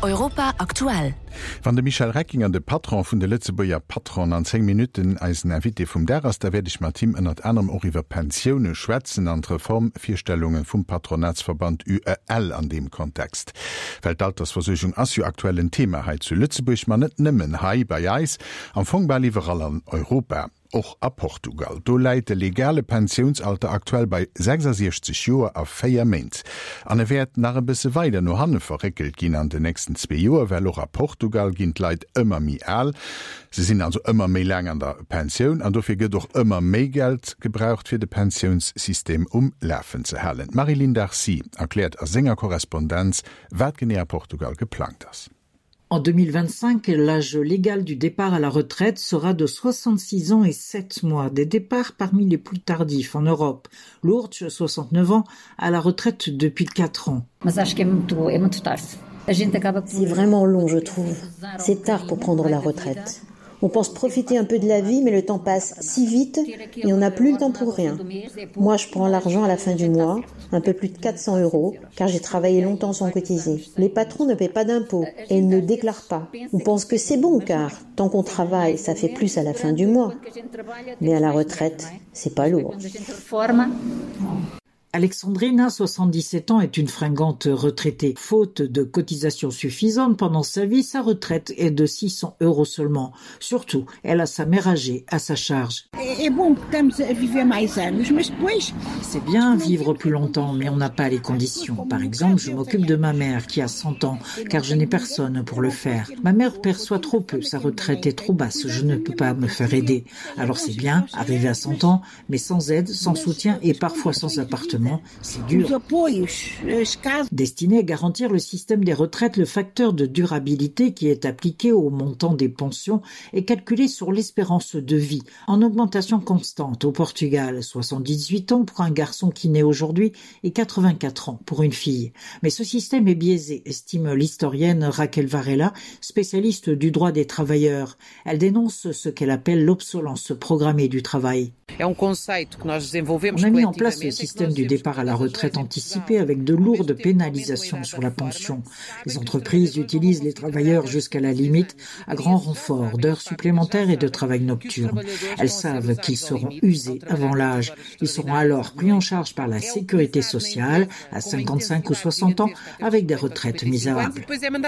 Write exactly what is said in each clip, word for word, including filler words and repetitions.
Europa aktuell. Wann de Michael Recking an de Patron vun de Lützeburger Patron an zehn Minuten als Invité vum Deras, da werde ich mal Team ënnert anderem auch iwwer Pensione schwätzen an Reformvierstellungen vum Patronatsverband U E L an dem Kontext. Weltaltersversuchung as jo aktuellen Thema heit zu Lützeburg man net nimmen hai bei Eis am Fongbar liberal an Europa. Auch a Portugal. Do leiit de legale Pensionsalter aktuell bei sechsundsechzig Joer a vier Mainz. An e werd nach e bisse weide no hanne verrekelt ginn an de nächsten zwei Joer, well auch a Portugal ginnt leit ëmmer mi all. Sie sind also ëmmer méi lang an der Pension, an dofir gët doch ëmmer méi Geld gebraucht fir de Pensionssystem umläfen ze hellen. Marilyn Darcy erklärt a Sängerkorrespondenz, wat genné a Portugal geplant ass. En deux mille vingt-cinq, l'âge légal du départ à la retraite sera de soixante-six ans et sept mois, des départs parmi les plus tardifs en Europe. Lourdes, soixante-neuf ans, à la retraite depuis quatre ans. C'est vraiment long, je trouve. C'est tard pour prendre la retraite. On pense profiter un peu de la vie, mais le temps passe si vite et on n'a plus le temps pour rien. Moi, je prends l'argent à la fin du mois, un peu plus de quatre cents euros, car j'ai travaillé longtemps sans cotiser. Les patrons ne paient pas d'impôts et ils ne déclarent pas. On pense que c'est bon, car tant qu'on travaille, ça fait plus à la fin du mois. Mais à la retraite, c'est pas lourd. Alexandrina, soixante-dix-sept ans, est une fringante retraitée. Faute de cotisations suffisantes pendant sa vie, sa retraite est de six cents euros seulement. Surtout, elle a sa mère âgée à sa charge. C'est bien vivre plus longtemps, mais on n'a pas les conditions. Par exemple, je m'occupe de ma mère qui a cent ans, car je n'ai personne pour le faire. Ma mère perçoit trop peu, sa retraite est trop basse, je ne peux pas me faire aider. Alors c'est bien, arriver à cent ans, mais sans aide, sans soutien et parfois sans appartement. C'est dur. Destiné à garantir le système des retraites, le facteur de durabilité qui est appliqué au montant des pensions est calculé sur l'espérance de vie, en augmentation constante. Au Portugal, soixante-dix-huit ans pour un garçon qui naît aujourd'hui et quatre-vingt-quatre ans pour une fille. Mais ce système est biaisé, estime l'historienne Raquel Varela, spécialiste du droit des travailleurs. Elle dénonce ce qu'elle appelle l'obsolescence programmée du travail. On a mis en place le système du départ à la retraite anticipée avec de lourdes pénalisations sur la pension. Les entreprises utilisent les travailleurs jusqu'à la limite à grand renfort d'heures supplémentaires et de travail nocturne. Elles savent qu'ils seront usés avant l'âge. Ils seront alors pris en charge par la sécurité sociale à cinquante-cinq ou soixante ans avec des retraites misérables.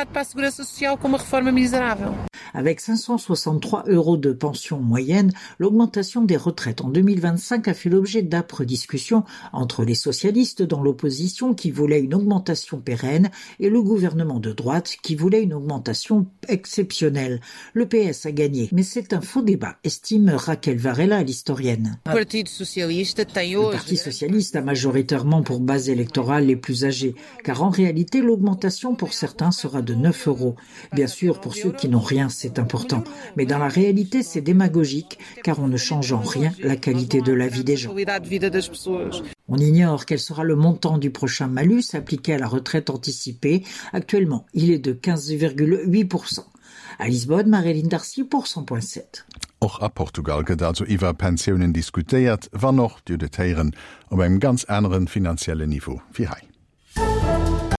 Avec cinq cent soixante-trois euros de pension moyenne, l'augmentation des retraites en deux mille vingt-cinq a fait l'objet d'âpres discussions entre les socialistes dans l'opposition qui voulaient une augmentation pérenne et le gouvernement de droite qui voulait une augmentation exceptionnelle. Le P S a gagné, mais c'est un faux débat, estime Raquel Varela, l'historienne. Le Parti socialiste a majoritairement pour base électorale les plus âgés, car en réalité l'augmentation pour certains sera de neuf euros. Bien sûr, pour ceux qui n'ont rien, c'est important. Mais dans la réalité, c'est démagogique, car on ne change en rien la qualité de la vie des gens. On ignore quel sera le montant du prochain malus appliqué à la retraite anticipée. Actuellement, il est de quinze virgule huit pour cent. À Lisbonne, Marilyn Darcy pour cent point sept. Auch a Portugal gët also iwwer Pensionen diskutiert, wann noch du de Teieren op einem ganz anderen finanziellen Niveau wie hai.